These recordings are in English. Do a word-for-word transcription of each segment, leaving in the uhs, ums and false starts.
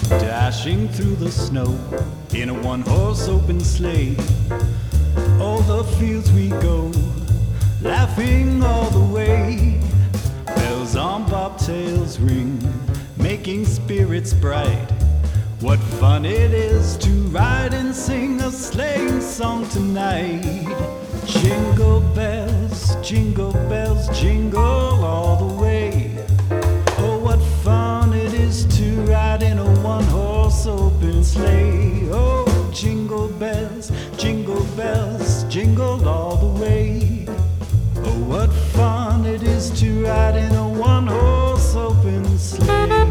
dashing through the snow in a one-horse open sleigh. All the fields we go, laughing all the way. Bells on bobtails ring, making spirits bright. What fun it is to ride and sing a sleighing song tonight. Jingle bells, jingle bells, jingle all the way. Oh, what fun it is to ride in a one-horse open sleigh. Oh, jingle bells, jingle bells, jingle all the way. Oh, what fun it is to ride in a one-horse open sleigh.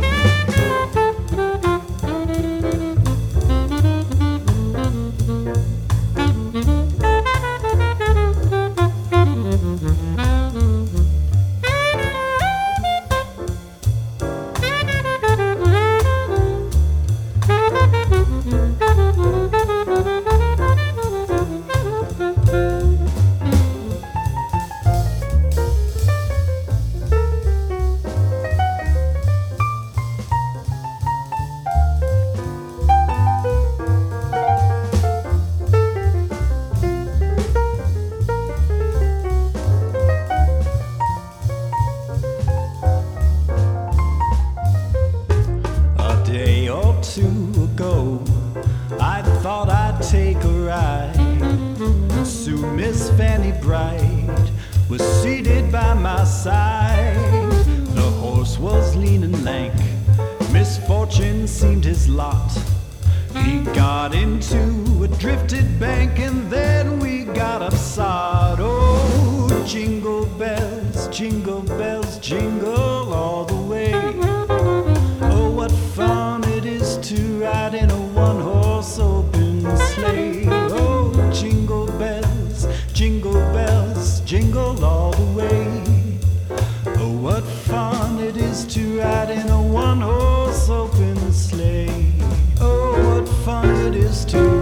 Ago, I thought I'd take a ride. Soon Miss Fanny Bright was seated by my side. The horse was lean and lank, misfortune seemed his lot. He got into a drifted bank and then we got upside. Oh, jingle bells, jingle bells, jingle all the way. Oh, what fun it is to ride in a one-horse open sleigh. Oh, jingle bells, jingle bells, jingle all the way. Oh, what fun it is to ride in a one-horse open sleigh. Oh, what fun it is to